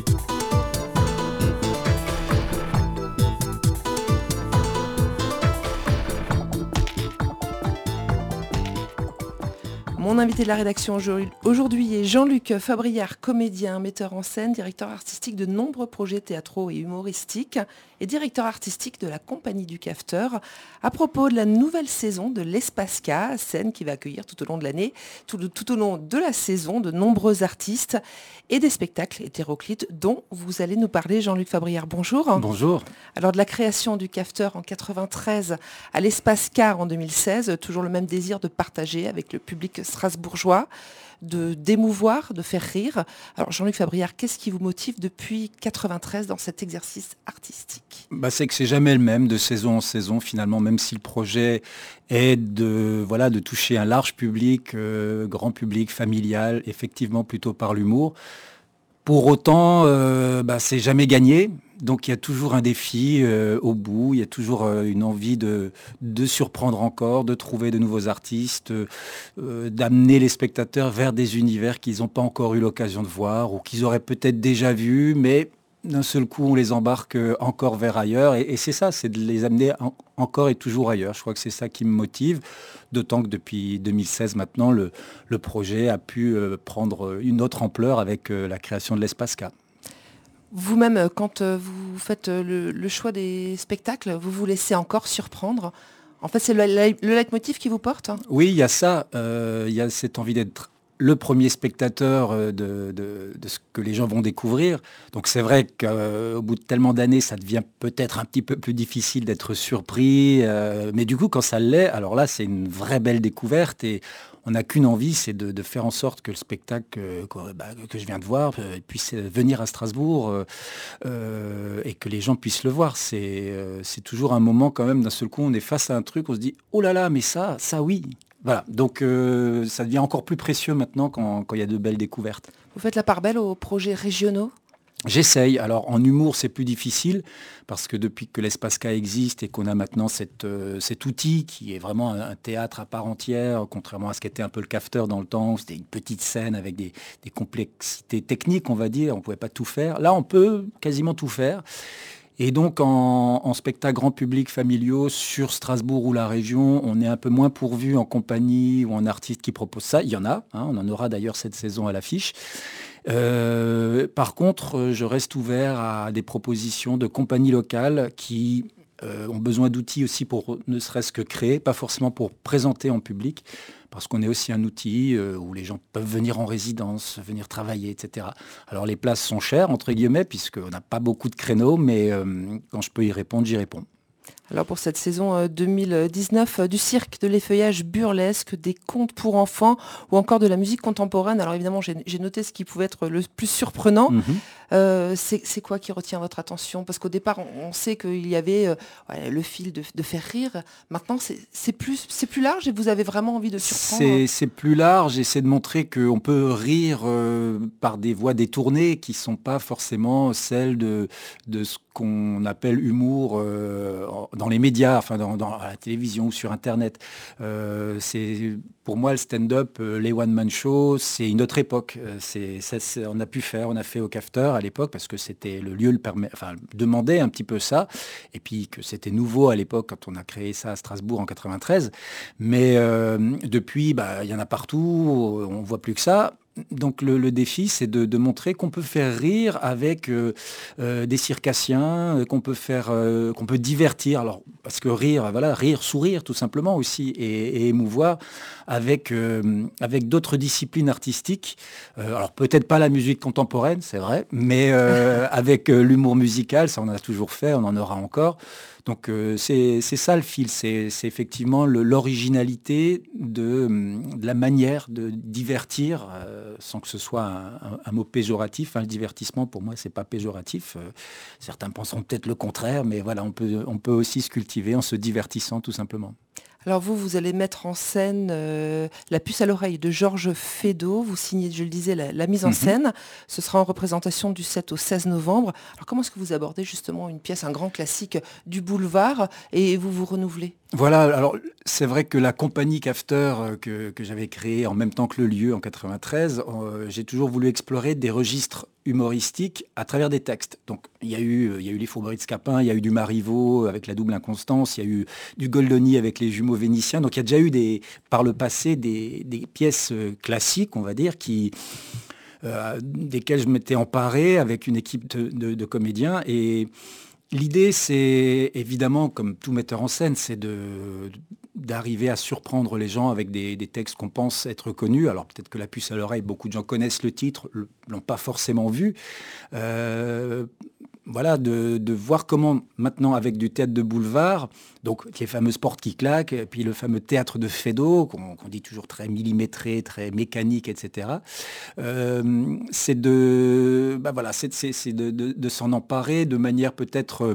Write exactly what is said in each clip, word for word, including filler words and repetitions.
Mon invité de la rédaction aujourd'hui est Jean-Luc Fabriard, comédien, metteur en scène, directeur artistique de nombreux projets théâtraux et humoristiques et directeur artistique de la Compagnie du Cafeteur. À propos de la nouvelle saison de l'Espace K, scène qui va accueillir tout au long de l'année, tout, tout au long de la saison, de nombreux artistes et des spectacles hétéroclites dont vous allez nous parler, Jean-Luc Fabriard. Bonjour. Bonjour. Alors de la création du Cafeteur en quatre-vingt-treize à l'Espace K en deux mille seize, toujours le même désir de partager avec le public strasbourgeois, de d'émouvoir, de faire rire. Alors Jean-Luc Fabriard, qu'est-ce qui vous motive depuis quatre-vingt-treize dans cet exercice artistique ? Bah, c'est que c'est jamais le même de saison en saison finalement, même si le projet est de, voilà, de toucher un large public, euh, grand public, familial, effectivement plutôt par l'humour. Pour autant, euh, bah, c'est jamais gagné. Donc il y a toujours un défi euh, au bout, il y a toujours euh, une envie de, de surprendre encore, de trouver de nouveaux artistes, euh, d'amener les spectateurs vers des univers qu'ils n'ont pas encore eu l'occasion de voir ou qu'ils auraient peut-être déjà vus, mais d'un seul coup on les embarque encore vers ailleurs. Et, et c'est ça, c'est de les amener en, encore et toujours ailleurs. Je crois que c'est ça qui me motive, d'autant que depuis deux mille seize maintenant, le, le projet a pu euh, prendre une autre ampleur avec euh, la création de l'Espace K. Vous-même, quand vous faites le, le choix des spectacles, vous vous laissez encore surprendre. En fait, c'est le, le leitmotiv qui vous porte ? Oui, il y a ça. Euh, il y a cette envie d'être le premier spectateur de, de, de ce que les gens vont découvrir. Donc c'est vrai qu'au bout de tellement d'années, ça devient peut-être un petit peu plus difficile d'être surpris. Euh, mais du coup, quand ça l'est, alors là, c'est une vraie belle découverte. Et on n'a qu'une envie, c'est de, de faire en sorte que le spectacle euh, que, bah, que je viens de voir euh, puisse venir à Strasbourg euh, euh, et que les gens puissent le voir. C'est, euh, c'est toujours un moment quand même, d'un seul coup, on est face à un truc, on se dit « Oh là là, mais ça, ça oui !» Voilà, donc euh, ça devient encore plus précieux maintenant quand, quand il y a de belles découvertes. Vous faites la part belle aux projets régionaux ? J'essaye. Alors en humour, c'est plus difficile parce que depuis que l'Espace K existe et qu'on a maintenant cette, euh, cet outil qui est vraiment un, un théâtre à part entière, contrairement à ce qu'était un peu le Cafeteur dans le temps, où c'était une petite scène avec des, des complexités techniques, on va dire, on ne pouvait pas tout faire. Là, on peut quasiment tout faire. Et donc en, en spectacle grand public familiaux sur Strasbourg ou la région, on est un peu moins pourvu en compagnie ou en artiste qui propose ça. Il y en a, hein, on en aura d'ailleurs cette saison à l'affiche. Euh, par contre, je reste ouvert à des propositions de compagnies locales qui euh, ont besoin d'outils aussi pour ne serait-ce que créer, pas forcément pour présenter en public, parce qu'on est aussi un outil euh, où les gens peuvent venir en résidence, venir travailler, et cetera. Alors les places sont chères, entre guillemets, puisqu'on n'a pas beaucoup de créneaux, mais euh, quand je peux y répondre, j'y réponds. Alors pour cette saison deux mille dix-neuf, du cirque, de l'effeuillage burlesque, des contes pour enfants ou encore de la musique contemporaine. Alors évidemment, j'ai, j'ai noté ce qui pouvait être le plus surprenant. Mm-hmm. Euh, c'est, c'est quoi qui retient votre attention ? Parce qu'au départ, on, on sait qu'il y avait euh, ouais, le fil de, de faire rire. Maintenant, c'est, c'est, plus, c'est plus large et vous avez vraiment envie de surprendre. C'est, c'est plus large et c'est de montrer qu'on peut rire euh, par des voies détournées qui ne sont pas forcément celles de, de ce qu'on appelle humour euh, dans les médias, enfin dans, dans à la télévision ou sur Internet. Euh, c'est, pour moi, le stand-up, euh, les one-man shows, c'est une autre époque. C'est, ça, c'est, on a pu faire, on a fait au Cafeteur à l'époque parce que c'était le lieu le permet, enfin, demandait un petit peu ça. Et puis que c'était nouveau à l'époque quand on a créé ça à Strasbourg en quatre-vingt-treize. Mais euh, depuis, bah, il y en a partout, on voit plus que ça. Donc le, le défi, c'est de, de montrer qu'on peut faire rire avec euh, euh, des circassiens, euh, qu'on peut faire, euh, qu'on peut divertir. Alors parce que rire, voilà, rire, sourire tout simplement aussi, et, et émouvoir avec euh, avec d'autres disciplines artistiques. Euh, alors peut-être pas la musique contemporaine, c'est vrai, mais euh, avec euh, l'humour musical, ça on a toujours fait, on en aura encore. Donc euh, c'est, c'est ça le fil, c'est, c'est effectivement le, l'originalité de, de la manière de divertir, euh, sans que ce soit un, un, un mot péjoratif. Hein, le divertissement, pour moi, c'est pas péjoratif. Euh, certains penseront peut-être le contraire, mais voilà, on peut, on peut aussi se cultiver en se divertissant tout simplement. Alors vous, vous allez mettre en scène euh, La puce à l'oreille de Georges Feydeau. Vous signez, je le disais, la, la mise en mm-hmm. scène. Ce sera en représentation du sept au seize novembre. Alors comment est-ce que vous abordez justement une pièce, un grand classique du boulevard, et vous vous renouvelez ? Voilà, alors c'est vrai que la compagnie Cafeteur que, que j'avais créée en même temps que le lieu en quatre-vingt-treize, euh, j'ai toujours voulu explorer des registres humoristique à travers des textes. Donc il y a eu, il y a eu les Fourberies de Scapin, il y a eu du Marivaux avec la double inconstance, il y a eu du Goldoni avec les jumeaux vénitiens. Donc il y a déjà eu des, par le passé des, des pièces classiques, on va dire, qui, euh, desquelles je m'étais emparé avec une équipe de, de, de comédiens. Et l'idée, c'est évidemment, comme tout metteur en scène, c'est de, d'arriver à surprendre les gens avec des, des textes qu'on pense être connus. Alors peut-être que La puce à l'oreille, beaucoup de gens connaissent le titre, ne l'ont pas forcément vu. Euh, voilà, de, de voir comment maintenant, avec du théâtre de boulevard, donc les fameuses portes qui claquent, et puis le fameux théâtre de Feydeau, qu'on, qu'on dit toujours très millimétré, très mécanique, et cetera. Euh, c'est de, bah voilà, c'est, c'est, c'est de, de, de s'en emparer de manière peut-être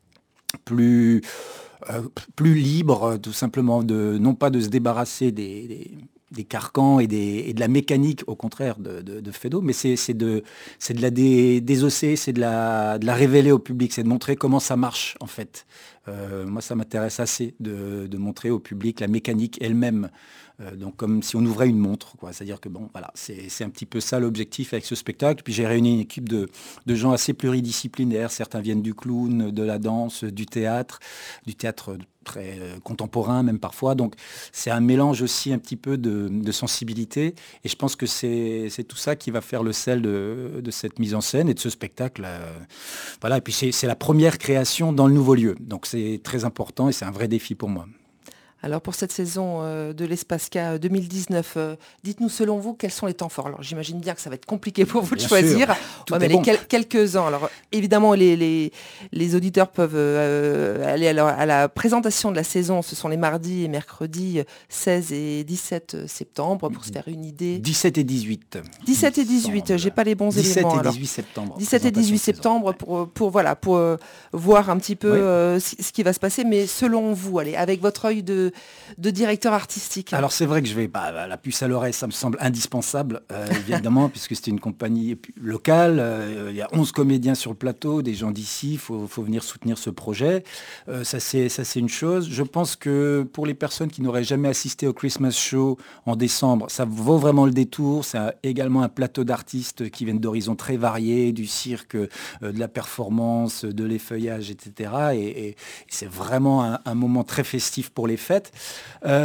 plus... Euh, plus libre, tout simplement, de, non pas de se débarrasser des, des, des carcans et, des, et de la mécanique, au contraire, de, de, de Feydeau, mais c'est, c'est, de, c'est de la dé, désosser, c'est de la, de la révéler au public, c'est de montrer comment ça marche, en fait. Euh, moi, ça m'intéresse assez de, de montrer au public la mécanique elle-même. Euh, donc, comme si on ouvrait une montre, quoi. C'est-à-dire que, bon, voilà, c'est, c'est un petit peu ça l'objectif avec ce spectacle. Puis j'ai réuni une équipe de, de gens assez pluridisciplinaires. Certains viennent du clown, de la danse, du théâtre, du théâtre très euh, contemporain même parfois. Donc, c'est un mélange aussi un petit peu de, de sensibilité. Et je pense que c'est, c'est tout ça qui va faire le sel de, de cette mise en scène et de ce spectacle. Euh, voilà. Et puis, c'est, c'est la première création dans le nouveau lieu. Donc, c'est très important et c'est un vrai défi pour moi. Alors pour cette saison euh, de l'Espacia deux mille dix-neuf, euh, dites-nous selon vous quels sont les temps forts. Alors j'imagine bien que ça va être compliqué pour vous de bien choisir. Sûr, ouais, mais les bon. quel- quelques-uns. Alors évidemment les, les, les auditeurs peuvent euh, aller à la, à la présentation de la saison. Ce sont les mardis et mercredis seize et dix-sept septembre pour se faire une idée. dix-sept et dix-huit. dix-sept et dix-huit, j'ai pas les bons éléments. dix-sept et dix-huit septembre. dix-sept et dix-huit septembre pour, pour, voilà, pour euh, voir un petit peu oui. euh, ce qui va se passer. Mais selon vous, allez, avec votre œil de, de directeur artistique. Alors c'est vrai que je vais, bah, La puce à l'oreille, ça me semble indispensable, euh, évidemment, puisque c'est une compagnie locale. Euh, il y a onze comédiens sur le plateau, des gens d'ici, il faut, faut venir soutenir ce projet. Euh, ça, c'est, ça, c'est une chose. Je pense que pour les personnes qui n'auraient jamais assisté au Christmas Show en décembre, ça vaut vraiment le détour. C'est un, également un plateau d'artistes qui viennent d'horizons très variés, du cirque, euh, de la performance, de l'effeuillage, et cetera. Et, et, et c'est vraiment un, un moment très festif pour les fêtes. Euh,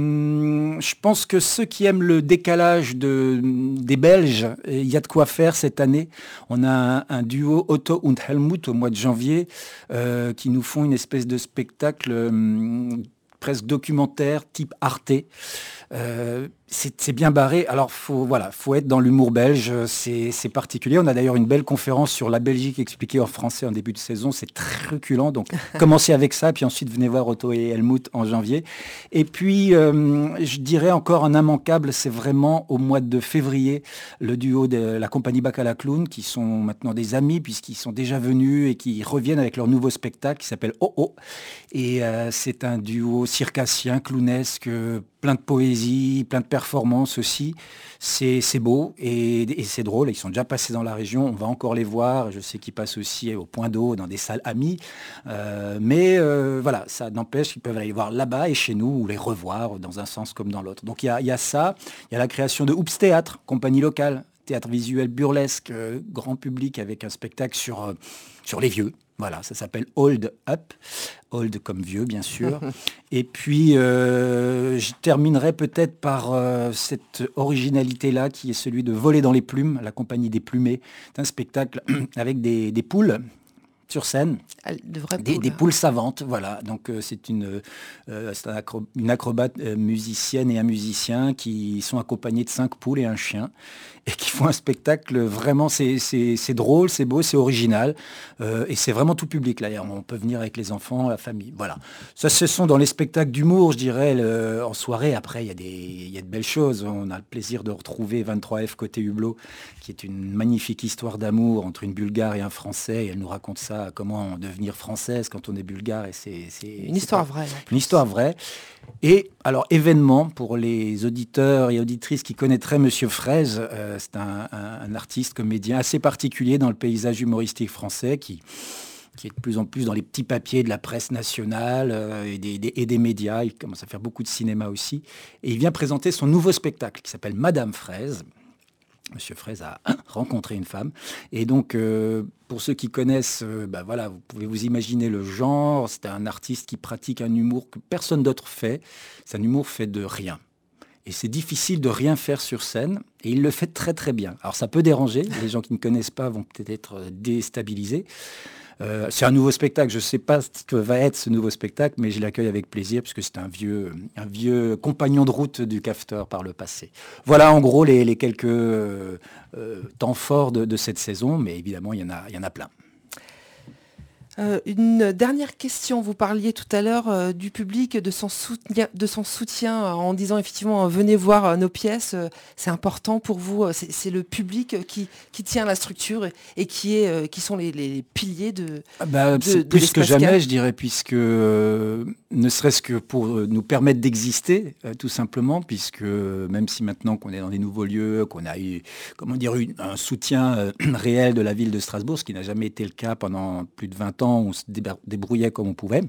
Euh, je pense que ceux qui aiment le décalage de, des Belges, il y a de quoi faire cette année. On a un, un duo, Otto und Helmut, au mois de janvier, euh, qui nous font une espèce de spectacle euh, presque documentaire, type Arte. Euh, c'est, c'est bien barré. Alors, faut, voilà, faut être dans l'humour belge. C'est, c'est particulier. On a d'ailleurs une belle conférence sur la Belgique expliquée en français en début de saison. C'est très truculent. Donc, commencez avec ça. Puis ensuite, venez voir Otto et Helmut en janvier. Et puis, euh, je dirais encore un immanquable, c'est vraiment au mois de février, le duo de la compagnie Bacala Clown, qui sont maintenant des amis, puisqu'ils sont déjà venus et qui reviennent avec leur nouveau spectacle qui s'appelle Oh Oh. Et euh, c'est un duo circassien, clownesque, plein de poésie, plein de performances aussi. C'est, c'est beau et, et c'est drôle. Ils sont déjà passés dans la région. On va encore les voir. Je sais qu'ils passent aussi au Point d'eau, dans des salles amies. Euh, mais euh, voilà, ça n'empêche qu'ils peuvent aller voir là-bas et chez nous, ou les revoir dans un sens comme dans l'autre. Donc il y a, y a ça. Il y a la création de Oups Théâtre, compagnie locale, théâtre visuel burlesque, euh, grand public, avec un spectacle sur, euh, sur les vieux. Voilà, ça s'appelle Hold Up. Old comme vieux, bien sûr. Et puis, euh, je terminerai peut-être par euh, cette originalité-là, qui est celui de Voler dans les plumes, la compagnie des plumés. C'est un spectacle avec des, des poules sur scène, de vraies des, poules. des poules savantes, voilà. Donc euh, c'est une, euh, c'est un acro- une acrobate euh, musicienne et un musicien qui sont accompagnés de cinq poules et un chien et qui font un spectacle vraiment, c'est, c'est, c'est drôle, c'est beau, c'est original euh, et c'est vraiment tout public. Là, on peut venir avec les enfants, la famille, voilà. Ça, ce sont dans les spectacles d'humour, je dirais, le, en soirée. Après, il y a des, il y a de belles choses. On a le plaisir de retrouver vingt-trois F côté Hublot, qui est une magnifique histoire d'amour entre une Bulgare et un Français. Et elle nous raconte ça, comment devenir française quand on est bulgare. Et c'est, c'est une c'est histoire pas, vraie. Une histoire vraie. Et alors, événement, pour les auditeurs et auditrices qui connaîtraient Monsieur Fraise, euh, c'est un, un, un artiste, comédien assez particulier dans le paysage humoristique français qui... qui est de plus en plus dans les petits papiers de la presse nationale euh, et, des, des, et des médias. Il commence à faire beaucoup de cinéma aussi. Et il vient présenter son nouveau spectacle qui s'appelle Madame Fraise. Monsieur Fraisse a rencontré une femme. Et donc, euh, pour ceux qui connaissent, euh, bah voilà, vous pouvez vous imaginer le genre. C'est un artiste qui pratique un humour que personne d'autre fait. C'est un humour fait de rien. Et c'est difficile de rien faire sur scène. Et il le fait très très bien. Alors ça peut déranger. Les gens qui ne connaissent pas vont peut-être être déstabilisés. Euh, c'est un nouveau spectacle. Je ne sais pas ce que va être ce nouveau spectacle, mais je l'accueille avec plaisir puisque c'est un vieux, un vieux compagnon de route du Cafeteur par le passé. Voilà en gros les, les quelques euh, euh, temps forts de, de cette saison, mais évidemment il y en a, il y en a plein. Euh, une dernière question. Vous parliez tout à l'heure euh, du public, de son soutien, de son soutien euh, en disant effectivement euh, venez voir euh, nos pièces. Euh, c'est important pour vous. Euh, c'est, c'est le public euh, qui, qui tient la structure et, et qui, est, euh, qui sont les, les piliers de, Ah bah, de, c'est de plus que l'espace jamais, K. je dirais, puisque euh, ne serait-ce que pour euh, nous permettre d'exister, euh, tout simplement, puisque euh, même si maintenant qu'on est dans des nouveaux lieux, qu'on a eu, comment dire, une- un soutien euh, réel de la ville de Strasbourg, ce qui n'a jamais été le cas pendant plus de vingt ans, on se débar- débrouillait comme on pouvait.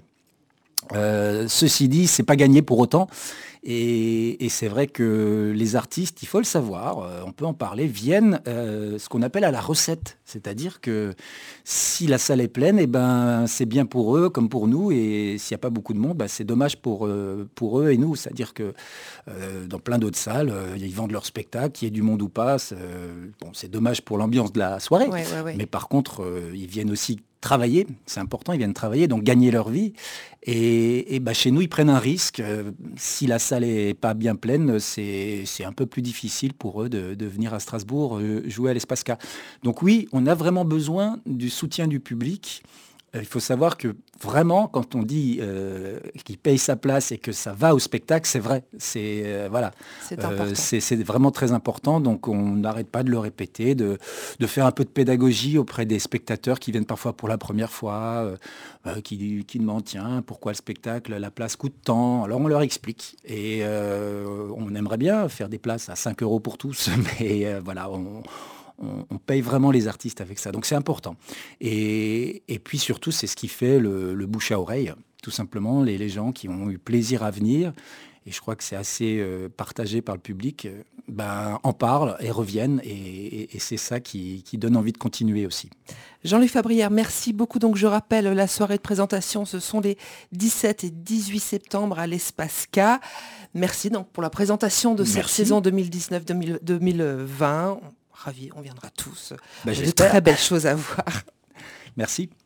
Euh, ceci dit, c'est pas gagné pour autant. Et, et c'est vrai que les artistes, il faut le savoir, euh, on peut en parler, viennent euh, ce qu'on appelle à la recette. C'est-à-dire que si la salle est pleine, eh ben, c'est bien pour eux comme pour nous. Et s'il n'y a pas beaucoup de monde, bah, c'est dommage pour, euh, pour eux et nous. C'est-à-dire que euh, dans plein d'autres salles, euh, ils vendent leur spectacle, qu'il y ait du monde ou pas. C'est, euh, bon, c'est dommage pour l'ambiance de la soirée. Ouais, ouais, ouais. Mais par contre, euh, ils viennent aussi travailler, c'est important, ils viennent travailler, donc gagner leur vie. Et, et bah, chez nous, ils prennent un risque. Euh, si la salle n'est pas bien pleine, c'est, c'est un peu plus difficile pour eux de, de venir à Strasbourg euh, jouer à l'Espace K. Donc oui, on a vraiment besoin du soutien du public. Euh, Il faut savoir que vraiment, quand on dit euh, qu'il paye sa place et que ça va au spectacle, c'est vrai. C'est euh, voilà, C'est Euh, important. c'est, c'est vraiment très important. Donc on n'arrête pas de le répéter, de, de faire un peu de pédagogie auprès des spectateurs qui viennent parfois pour la première fois, euh, euh, qui, qui demandent tiens, pourquoi le spectacle, la place coûte tant. Alors on leur explique. Et euh, on aimerait bien faire des places à cinq euros pour tous, mais euh, voilà, on, on, on paye vraiment les artistes avec ça. Donc c'est important. Et, et puis surtout, c'est ce qui fait le, le bouche à oreille. Tout simplement, les, les gens qui ont eu plaisir à venir, et je crois que c'est assez euh, partagé par le public, euh, ben, en parlent et reviennent. Et, et- et c'est ça qui, qui donne envie de continuer aussi. Jean-Luc Fabrière, merci beaucoup. Donc je rappelle la soirée de présentation, ce sont les dix-sept et dix-huit septembre à l'Espace K. Merci donc pour la présentation de cette Merci. saison deux mille dix-neuf deux mille vingt. Ravi, on viendra tous. Ben, De j'espère. très belles choses à voir. Merci.